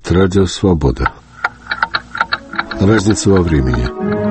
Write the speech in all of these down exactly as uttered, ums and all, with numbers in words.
слушает Радио Свобода. Разница во времени.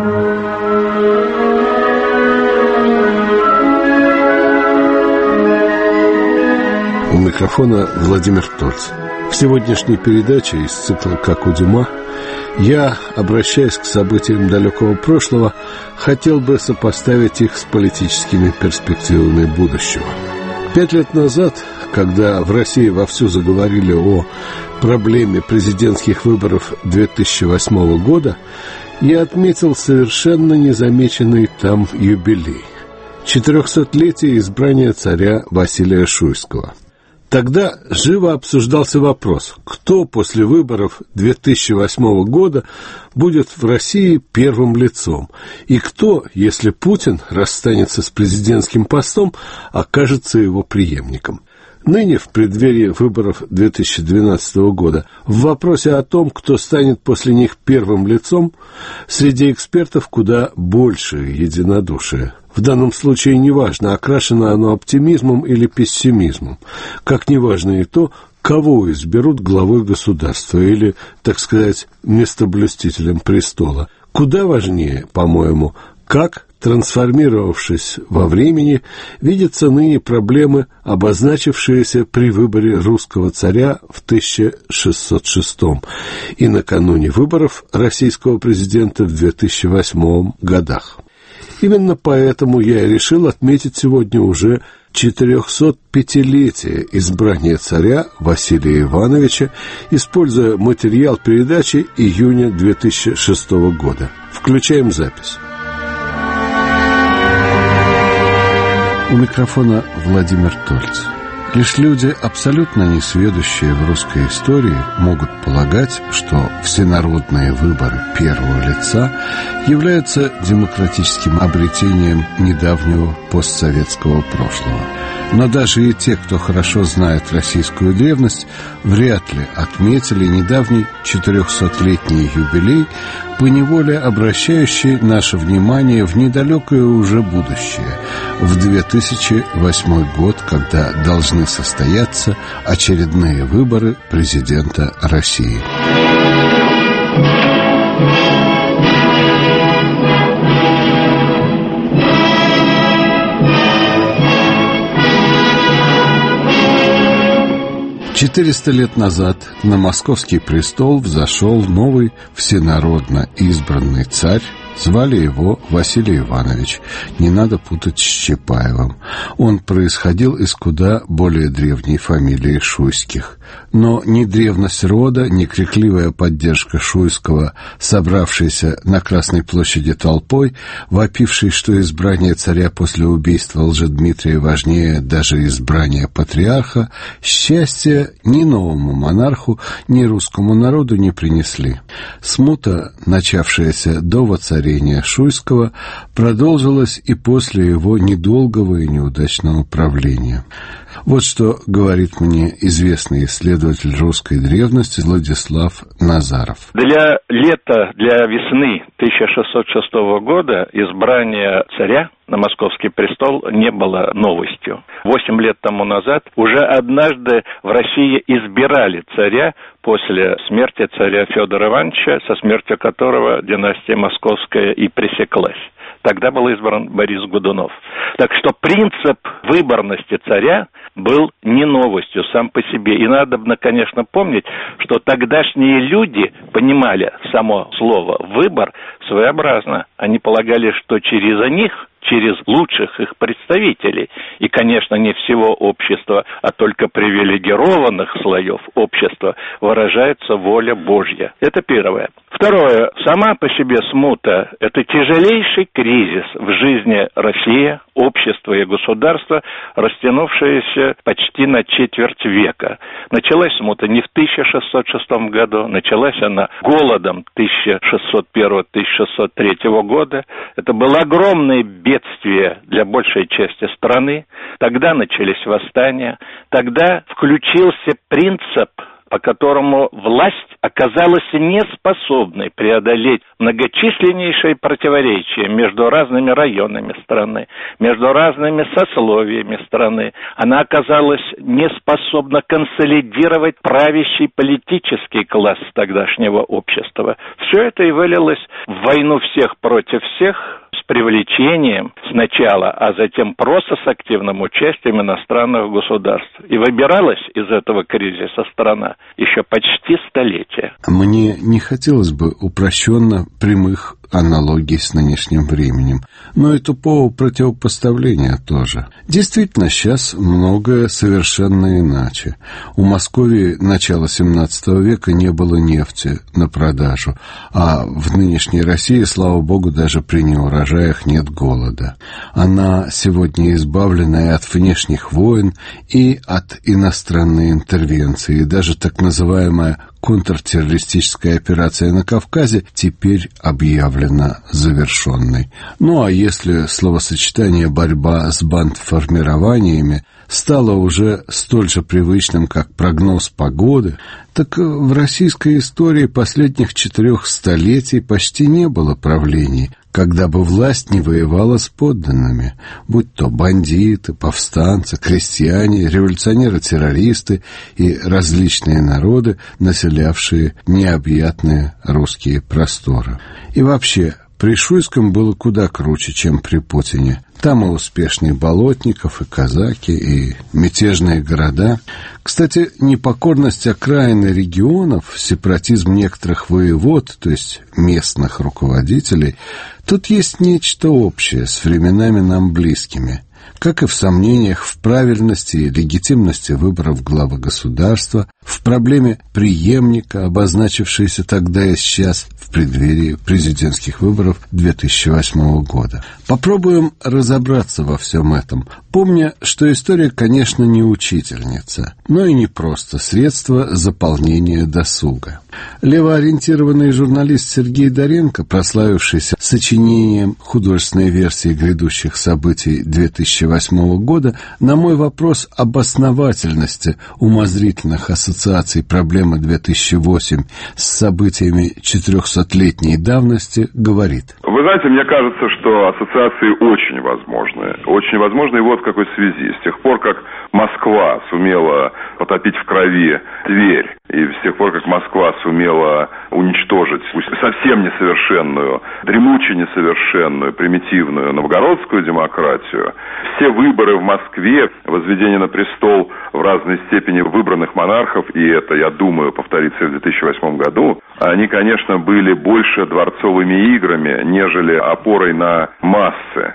У микрофона Владимир Тольц. В сегодняшней передаче из цикла «Как у Дюма» я, обращаясь к событиям далекого прошлого, хотел бы сопоставить их с политическими перспективами будущего. Пять лет назад, когда в России вовсю заговорили о проблеме президентских выборов две тысячи восьмого года, я отметил совершенно незамеченный там юбилей – четырехсотлетие избрания царя Василия Шуйского. Тогда живо обсуждался вопрос, кто после выборов две тысячи восьмого года будет в России первым лицом, и кто, если Путин расстанется с президентским постом, окажется его преемником. Ныне, в преддверии выборов две тысячи двенадцатого года, в вопросе о том, кто станет после них первым лицом, среди экспертов куда больше единодушия. В данном случае неважно, окрашено оно оптимизмом или пессимизмом, как неважно и то, кого изберут главой государства или, так сказать, местоблюстителем престола. Куда важнее, по-моему, как, трансформировавшись во времени, видятся ныне проблемы, обозначившиеся при выборе русского царя в тысяча шестьсот шестом и накануне выборов российского президента в две тысячи восьмом годах. Именно поэтому я и решил отметить сегодня уже четырехсотпятилетие избрания царя Василия Ивановича, используя материал передачи июня две тысячи шестого года. Включаем запись. У микрофона Владимир Тольц. Лишь люди, абсолютно несведущие в русской истории, могут полагать, что всенародные выборы первого лица являются демократическим обретением недавнего постсоветского прошлого. Но даже и те, кто хорошо знает российскую древность, вряд ли отметили недавний четырехсотлетний юбилей, поневоле обращающий наше внимание в недалекое уже будущее, в две тысячи восьмой год, когда должны состояться очередные выборы президента России. Четыреста лет назад на московский престол взошел новый всенародно избранный царь. Звали его Василий Иванович, не надо путать с Чапаевым. Он происходил из куда более древней фамилии Шуйских. Но ни древность рода, ни крикливая поддержка Шуйского, собравшейся на Красной площади толпой, вопившей, что избрание царя после убийства Лжедмитрия важнее даже избрания патриарха, счастья ни новому монарху, ни русскому народу не принесли. Смута, начавшаяся до воцарения Шуйского, продолжилась и после его недолгого и неудачного правления. Вот что говорит мне известный исследователь русской древности Владислав Назаров. Для лета, для весны тысяча шестьсот шестого года избрание царя на московский престол не было новостью. Восемь лет тому назад уже однажды в России избирали царя после смерти царя Федора Ивановича, со смертью которого династия московская и пресеклась. Тогда был избран Борис Годунов. Так что принцип выборности царя был не новостью сам по себе. И надо, конечно, помнить, что тогдашние люди понимали само слово «выбор» своеобразно. Они полагали, что через них, через лучших их представителей, и, конечно, не всего общества, а только привилегированных слоев общества, выражается воля Божья. Это первое. Второе. Сама по себе смута – это тяжелейший кризис в жизни России, общества и государства, растянувшееся почти на четверть века. Началась смута не в тысяча шестьсот шестом году, началась она голодом тысяча шестьсот первого — тысяча шестьсот третьего года. Это было огромное бедствие для большей части страны. Тогда начались восстания, тогда включился принцип, по которому власть оказалась неспособной преодолеть многочисленнейшие противоречия между разными районами страны, между разными сословиями страны. Она оказалась неспособна консолидировать правящий политический класс тогдашнего общества. Все это и вылилось в войну всех против всех, с привлечением сначала, а затем просто с активным участием иностранных государств. И выбиралась из этого кризиса страна еще почти столетие. Мне не хотелось бы упрощенно прямых аналогий с нынешним временем, но и тупого противопоставления тоже. Действительно, сейчас многое совершенно иначе. У Московии начала семнадцатого века не было нефти на продажу, а в нынешней России, слава богу, даже при неурожаях нет голода. Она сегодня избавлена и от внешних войн, и от иностранной интервенции, и даже так называемая контртеррористическая операция на Кавказе теперь объявлена завершенной. Ну а если словосочетание «борьба с бандформированиями» стало уже столь же привычным, как прогноз погоды, так в российской истории последних четырех столетий почти не было правлений, когда бы власть не воевала с подданными, будь то бандиты, повстанцы, крестьяне, революционеры-террористы и различные народы, населявшие необъятные русские просторы. И вообще, при Шуйском было куда круче, чем при Путине. Там и успешные Болотников, и казаки, и мятежные города. Кстати, непокорность окраин и регионов, сепаратизм некоторых воевод, то есть местных руководителей, тут есть нечто общее с временами нам близкими. Как и в сомнениях в правильности и легитимности выборов главы государства, в проблеме преемника, обозначившейся тогда и сейчас в преддверии президентских выборов две тысячи восьмого года. Попробуем разобраться во всем этом, помня, что история, конечно, не учительница, но и не просто средство заполнения досуга. Левоориентированный журналист Сергей Доренко, прославившийся сочинением художественной версии грядущих событий две тысячи восьмого года, на мой вопрос об основательности умозрительных ассоциаций проблемы две тысячи восемь с событиями четырехсотлетней давности говорит. Вы знаете, мне кажется, что ассоциации очень возможны. Очень возможны и вот в какой связи. С тех пор, как Москва сумела потопить в крови Тверь, и с тех пор, как Москва сумела уничтожить совсем несовершенную, дремуче несовершенную, примитивную новгородскую демократию, все выборы в Москве, возведение на престол в разной степени выбранных монархов, и это, я думаю, повторится и в две тысячи восьмом году, они, конечно, были больше дворцовыми играми, нежели опорой на массы.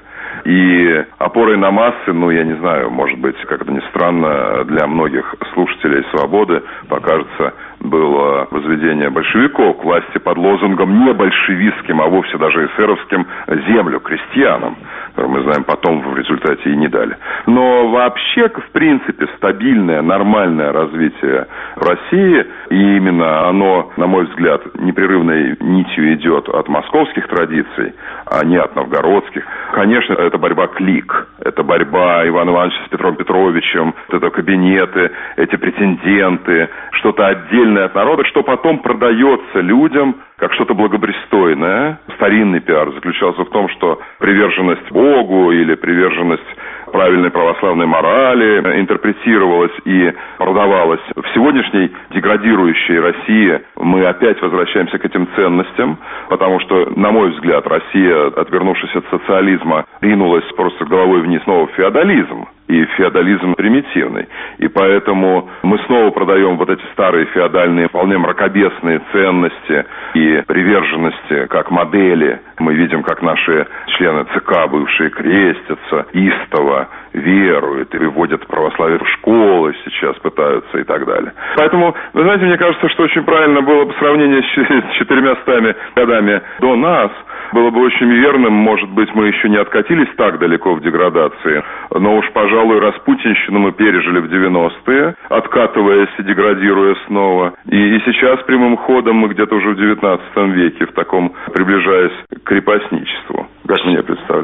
И опорой на массы, ну, я не знаю, может быть, как это ни странно, для многих слушателей «Свободы» покажется, было возведение большевиков к власти под лозунгом не большевистским, а вовсе даже эсеровским «землю крестьянам», который, мы знаем, потом в результате и не дали. Но вообще, в принципе, стабильное, нормальное развитие в России, и именно оно, на мой взгляд, непрерывной нитью идет от московских традиций, а не от новгородских. Конечно, это борьба клик, это борьба Ивана Ивановича с Петром Петровичем, это кабинеты, эти претенденты, что-то отдельное от народа, что потом продается людям как что-то благопристойное. Старинный пиар заключался в том, что приверженность Богу или приверженность правильной православной морали интерпретировалась и продавалась. В сегодняшней деградирующей России мы опять возвращаемся к этим ценностям, потому что, на мой взгляд, Россия, отвернувшись от социализма, ринулась просто головой вниз снова в феодализм. И феодализм примитивный. И поэтому мы снова продаем вот эти старые феодальные, вполне мракобесные ценности и приверженности как модели. Мы видим, как наши члены ЦК, бывшие, крестятся, истово веруют и вводят православие в школы сейчас, пытаются и так далее. Поэтому, вы знаете, мне кажется, что очень правильно было бы сравнение с четырьмястами годами до нас. Было бы очень верным, может быть, мы еще не откатились так далеко в деградации, но уж, пожалуй, распутинщину мы пережили в девяностые, откатываясь и деградируя снова. И, и сейчас прямым ходом мы где-то уже в девятнадцатом веке, в таком, приближаясь к крепостничеству, как мне представляется.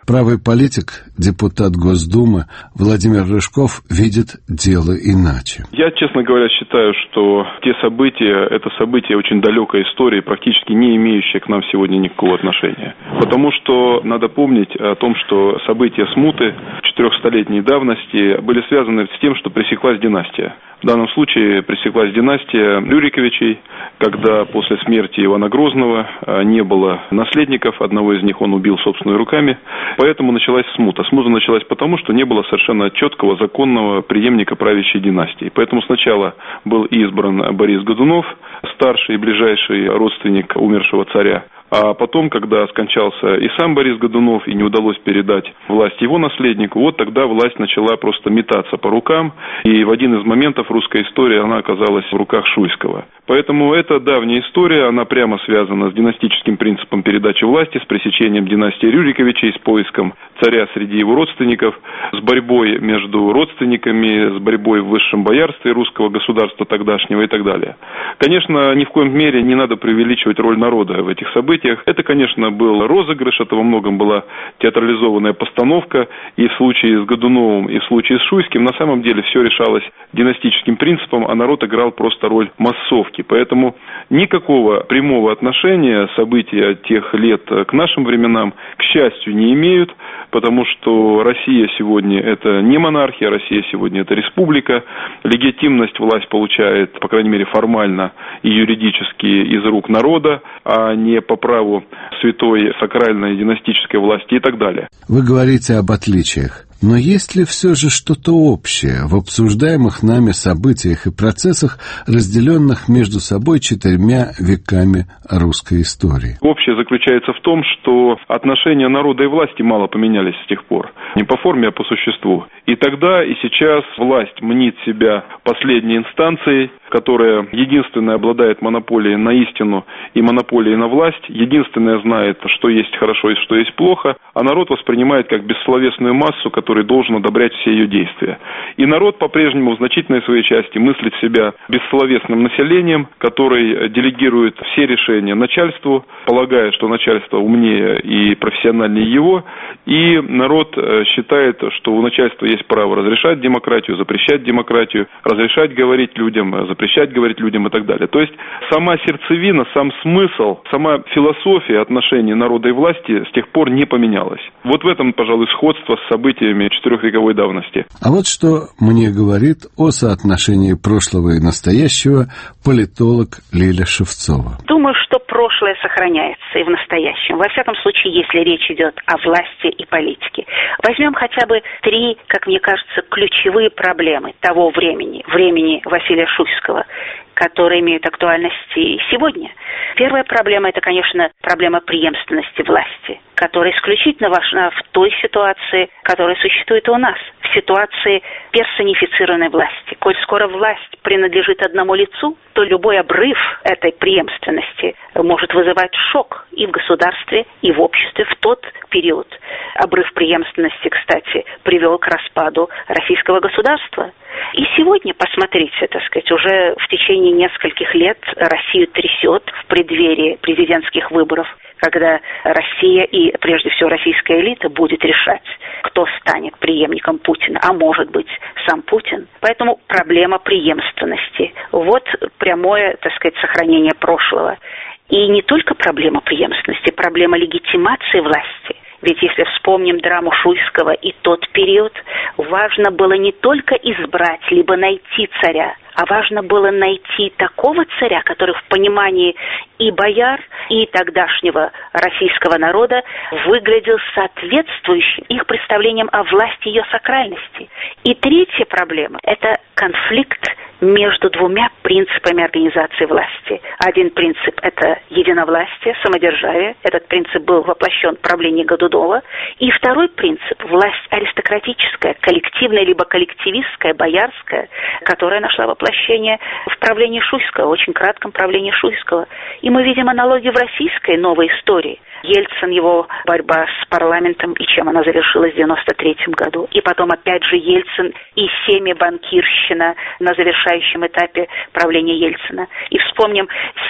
Правый политик, депутат Госдумы Владимир Рыжков видит дело иначе. Я, честно говоря, считаю, что те события, это события очень далекой истории, практически не имеющие к нам сегодня никакого отношения. Потому что надо помнить о том, что события смуты четырехстолетней давности были связаны с тем, что пресеклась династия. В данном случае пресеклась династия Рюриковичей, когда после смерти Ивана Грозного не было наследников, одного из них он убил собственными руками, поэтому началась смута. Смута началась потому, что не было совершенно четкого законного преемника правящей династии. Поэтому сначала был избран Борис Годунов, старший и ближайший родственник умершего царя. А потом, когда скончался и сам Борис Годунов, и не удалось передать власть его наследнику, вот тогда власть начала просто метаться по рукам, и в один из моментов русской истории она оказалась в руках Шуйского. Поэтому эта давняя история, она прямо связана с династическим принципом передачи власти, с пресечением династии Рюриковичей, с поиском царя среди его родственников, с борьбой между родственниками, с борьбой в высшем боярстве русского государства тогдашнего и так далее. Конечно, ни в коем мере не надо преувеличивать роль народа в этих событиях. Это, конечно, был розыгрыш, это во многом была театрализованная постановка, и в случае с Годуновым, и в случае с Шуйским на самом деле все решалось династическим принципом, а народ играл просто роль массовки. Поэтому никакого прямого отношения события тех лет к нашим временам, к счастью, не имеют, потому что Россия сегодня это не монархия, Россия сегодня это республика, легитимность власть получает, по крайней мере формально и юридически, из рук народа, а не по праву святой сакральной династической власти и так далее. Вы говорите об отличиях. Но есть ли все же что-то общее в обсуждаемых нами событиях и процессах, разделенных между собой четырьмя веками русской истории? Общее заключается в том, что отношения народа и власти мало поменялись с тех пор. Не по форме, а по существу. И тогда, и сейчас власть мнит себя последней инстанцией, которая единственная обладает монополией на истину и монополией на власть, единственная знает, что есть хорошо и что есть плохо, а народ воспринимает как бессловесную массу, который должен одобрять все ее действия. И народ по-прежнему в значительной своей части мыслит себя бессловесным населением, который делегирует все решения начальству, полагая, что начальство умнее и профессиональнее его, и народ считает, что у начальства есть право разрешать демократию, запрещать демократию, разрешать говорить людям, запрещать говорить людям и так далее. То есть сама сердцевина, сам смысл, сама философия отношений народа и власти с тех пор не поменялась. Вот в этом, пожалуй, сходство с событиями четырехвековой давности. А вот что мне говорит о соотношении прошлого и настоящего политолог Лиля Шевцова. Думаю, что прошлое сохраняется и в настоящем. Во всяком случае, если речь идет о власти и политике. Возьмем хотя бы три, как мне кажется, ключевые проблемы того времени, времени Василия Шуйского, которые имеют актуальность и сегодня. Первая проблема – это, конечно, проблема преемственности власти, которая исключительно важна в той ситуации, которая существует у нас, в ситуации персонифицированной власти. Коль скоро власть принадлежит одному лицу, то любой обрыв этой преемственности может вызывать шок и в государстве, и в обществе в тот период. Обрыв преемственности, кстати, привел к распаду российского государства. И сегодня, посмотрите, так сказать, уже в течение нескольких лет Россию трясет в преддверии президентских выборов, когда Россия и, прежде всего, российская элита будет решать, кто станет преемником Путина, а может быть, сам Путин. Поэтому проблема преемственности. Вот прямое, так сказать, сохранение прошлого. И не только проблема преемственности, проблема легитимации власти. Ведь если вспомним драму Шуйского и тот период, важно было не только избрать, либо найти царя, а важно было найти такого царя, который в понимании и бояр, и тогдашнего российского народа выглядел соответствующим их представлениям о власти и ее сакральности. И третья проблема – это конфликт между двумя принципами организации власти. Один принцип – это единовластие, самодержавие. Этот принцип был воплощен в правлении Годунова. И второй принцип – власть аристократическая, коллективная, либо коллективистская, боярская, которая нашла воплощение в правлении Шуйского, в очень кратком правлении Шуйского. И мы видим аналогию в российской новой истории. Ельцин, его борьба с парламентом, и чем она завершилась в девяносто третьем году. И потом опять же Ельцин и семибанкирщина на завершающем этапе правления Ельцина. И вспомним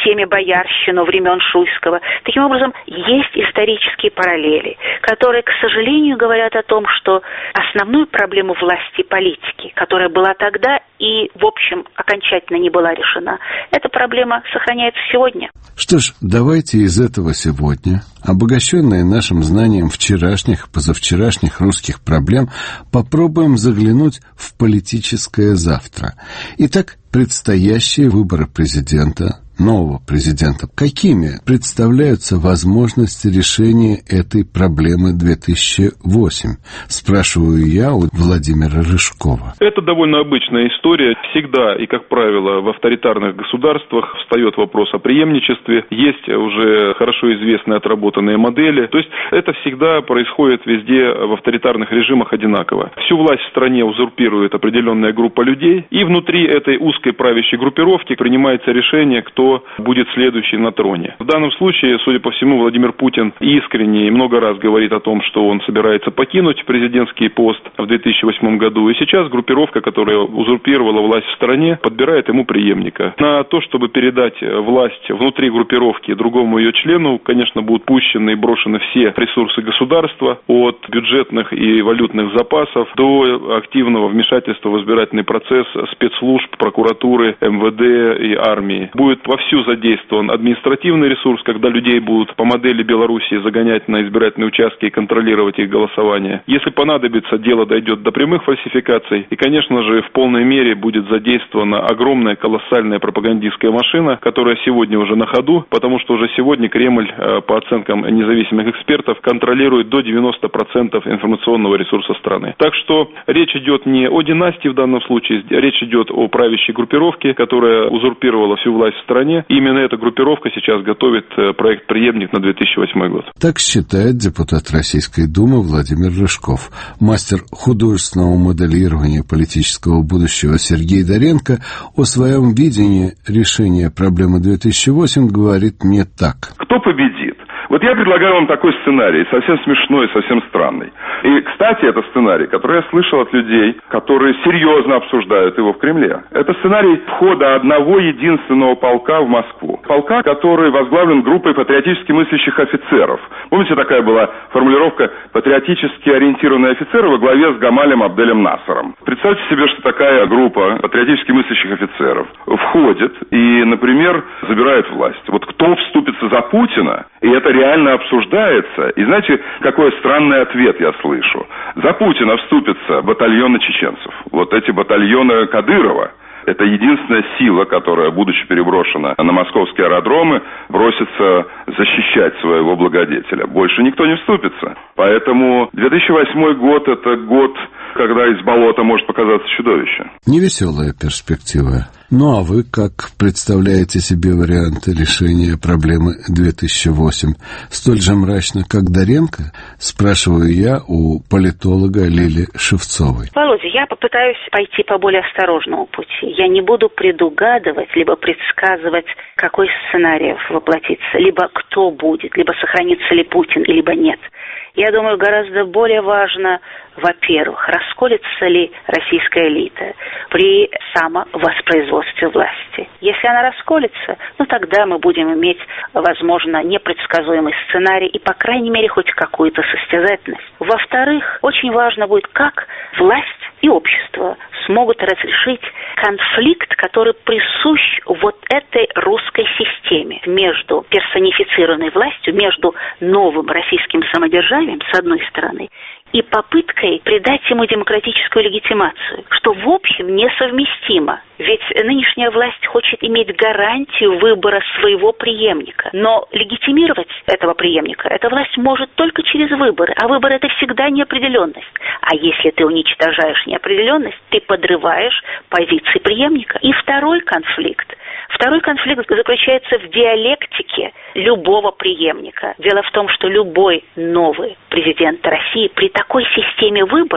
системе боярщины времен Шуйского. Таким образом, есть исторические параллели, которые, к сожалению, говорят о том, что основную проблему власти и политики, которая была тогда и, в общем, окончательно не была решена, эта проблема сохраняется сегодня. Что ж, давайте из этого сегодня, обогащенные нашим знанием вчерашних, позавчерашних русских проблем, попробуем заглянуть в политическое завтра. Итак, предстоящие выборы президента, нового президента, какими представляются возможности решения этой проблемы две тысячи восемь? Спрашиваю я у Владимира Рыжкова. Это довольно обычная история. Всегда и, как правило, в авторитарных государствах встает вопрос о преемничестве. Есть уже хорошо известные отработанные модели. То есть это всегда происходит везде в авторитарных режимах одинаково. Всю власть в стране узурпирует определенная группа людей, и внутри этой узкой правящей группировки принимается решение, кто будет следующий на троне. В данном случае, судя по всему, Владимир Путин искренне и много раз говорит о том, что он собирается покинуть президентский пост в две тысячи восьмом году. И сейчас группировка, которая узурпировала власть в стране, подбирает ему преемника. На то, чтобы передать власть внутри группировки другому ее члену, конечно, будут пущены и брошены все ресурсы государства, от бюджетных и валютных запасов до активного вмешательства в избирательный процесс спецслужб, прокуратуры, эм вэ дэ и армии. Будет вовсю задействован административный ресурс, когда людей будут по модели Белоруссии загонять на избирательные участки и контролировать их голосование. Если понадобится, дело дойдет до прямых фальсификаций. И, конечно же, в полной мере будет задействована огромная, колоссальная пропагандистская машина, которая сегодня уже на ходу, потому что уже сегодня Кремль, по оценкам независимых экспертов, контролирует до девяноста процентов информационного ресурса страны. Так что речь идет не о династии в данном случае, речь идет о правящей группировке, которая узурпировала всю власть в стране. И именно эта группировка сейчас готовит проект «Преемник» на две тысячи восьмой год. Так считает депутат Российской Думы Владимир Рыжков. Мастер художественного моделирования политического будущего Сергей Доренко о своем видении решения проблемы две тысячи восемь говорит не так. Кто победит? Вот я предлагаю вам такой сценарий, совсем смешной, совсем странный. И, кстати, это сценарий, который я слышал от людей, которые серьезно обсуждают его в Кремле. Это сценарий входа одного единственного полка в Москву. Полка, который возглавлен группой патриотически мыслящих офицеров. Помните, такая была формулировка «патриотически ориентированные офицеры» во главе с Гамалем Абделем Насером. Представьте себе, что такая группа патриотически мыслящих офицеров входит и, например, забирает власть. Вот кто вступится за Путина, и это реально обсуждается. И знаете, какой странный ответ я слышу? За Путина вступятся батальоны чеченцев. Вот эти батальоны Кадырова. Это единственная сила, которая, будучи переброшена на московские аэродромы, бросится защищать своего благодетеля. Больше никто не вступится. Поэтому две тысячи восьмой год – это год, когда из болота может показаться чудовище. Невеселая перспектива. Ну а вы как представляете себе варианты решения проблемы две тысячи восемь? Столь же мрачно, как Доренко? Спрашиваю я у политолога Лили Шевцовой. Володя, я попытаюсь пойти по более осторожному пути. Я не буду предугадывать, либо предсказывать, какой сценарий воплотится, либо кто будет, либо сохранится ли Путин, либо нет. Я думаю, гораздо более важно, во-первых, расколется ли российская элита при самовоспроизводстве власти. Если она расколется, ну тогда мы будем иметь, возможно, непредсказуемый сценарий и, по крайней мере, хоть какую-то состязательность. Во-вторых, очень важно будет, как власть и общество смогут разрешить конфликт, который присущ вот этой русской системе между персонифицированной властью, между новым российским самодержавием, с одной стороны, и попыткой придать ему демократическую легитимацию, что в общем несовместимо. Ведь нынешняя власть хочет иметь гарантию выбора своего преемника. Но легитимировать этого преемника эта власть может только через выборы. А выбор – это всегда неопределенность. А если ты уничтожаешь неопределенность, ты подрываешь позиции преемника. И второй конфликт. Второй конфликт заключается в диалектике любого преемника. Дело в том, что любой новый президент России при такой системе выборов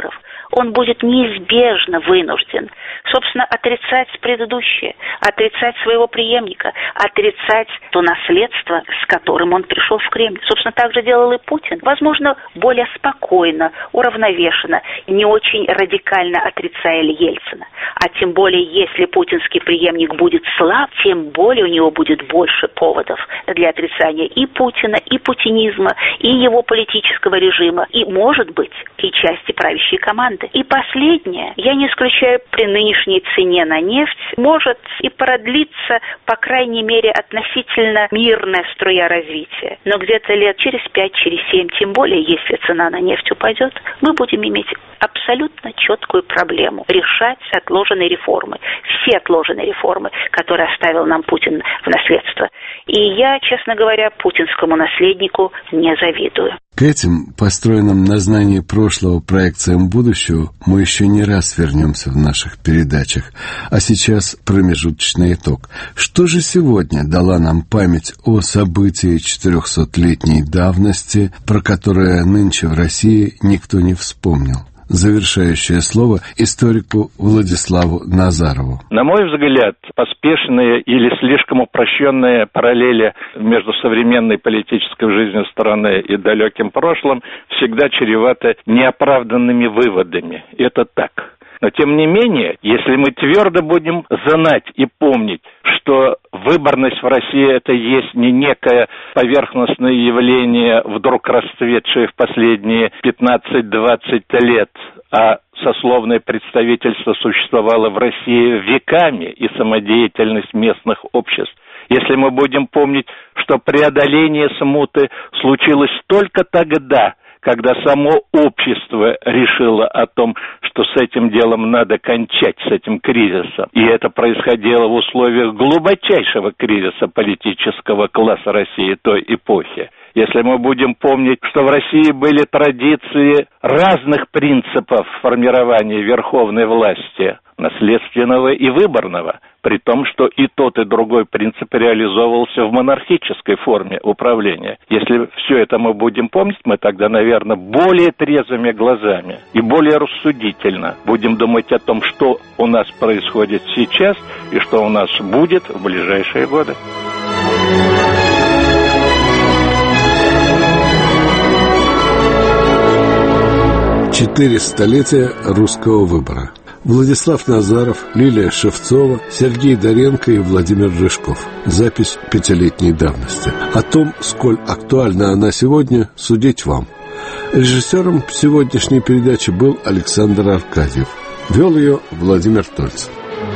он будет неизбежно вынужден, собственно, отрицать предыдущее, отрицать своего преемника, отрицать то наследство, с которым он пришел в Кремль. Собственно, так же делал и Путин. Возможно, более спокойно, уравновешенно, не очень радикально отрицая Ельцина. А тем более, если путинский преемник будет слаб, тем более у него будет больше поводов для отрицания и Путина, и путинизма, и его политического режима, и, может быть, и части правящей команды. И последнее, я не исключаю, при нынешней цене на нефть, может и продлиться, по крайней мере, относительно мирная струя развития. Но где-то лет через пять, через семь, тем более, если цена на нефть упадет, мы будем иметь абсолютно четкую проблему решать отложенные реформы, все отложенные реформы, которые оставил нам Путин в наследство. И я, честно говоря, путинскому наследнику не завидую. К этим, построенным на знании прошлого проекциям будущего, мы еще не раз вернемся в наших передачах. А сейчас промежуточный итог. Что же сегодня дала нам память о событии четырехсотлетней давности, про которое нынче в России никто не вспомнил? Завершающее слово историку Владиславу Назарову. На мой взгляд, поспешные или слишком упрощенные параллели между современной политической жизнью страны и далеким прошлым всегда чреваты неоправданными выводами. Это так. Но, тем не менее, если мы твердо будем знать и помнить, что выборность в России – это есть не некое поверхностное явление, вдруг расцветшее в последние пятнадцать-двадцать лет, а сословное представительство существовало в России веками и самодеятельность местных обществ. Если мы будем помнить, что преодоление смуты случилось только тогда, когда само общество решило о том, что с этим делом надо кончать, с этим кризисом. И это происходило в условиях глубочайшего кризиса политического класса России той эпохи. Если мы будем помнить, что в России были традиции разных принципов формирования верховной власти, наследственного и выборного, при том, что и тот, и другой принцип реализовывался в монархической форме управления. Если все это мы будем помнить, мы тогда, наверное, более трезвыми глазами и более рассудительно будем думать о том, что у нас происходит сейчас и что у нас будет в ближайшие годы. Четыре столетия русского выбора. Владислав Назаров, Лилия Шевцова, Сергей Доренко и Владимир Рыжков. Запись пятилетней давности. О том, сколь актуальна она сегодня, судить вам. Режиссером сегодняшней передачи был Александр Аркадьев. Вел ее Владимир Тольц.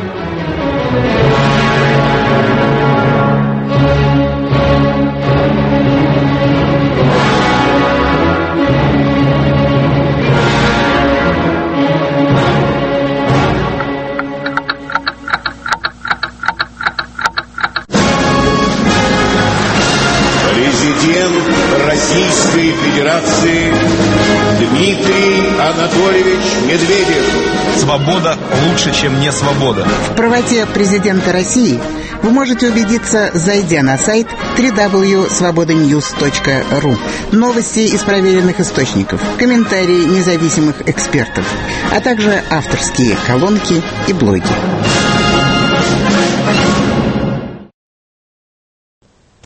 Российской Федерации Дмитрий Анатольевич Медведев. Свобода лучше, чем не свобода. В правоте президента России вы можете убедиться, зайдя на сайт дабл ю дабл ю дабл ю точка свобода ньюс точка ру. Новости из проверенных источников, комментарии независимых экспертов, а также авторские колонки и блоги.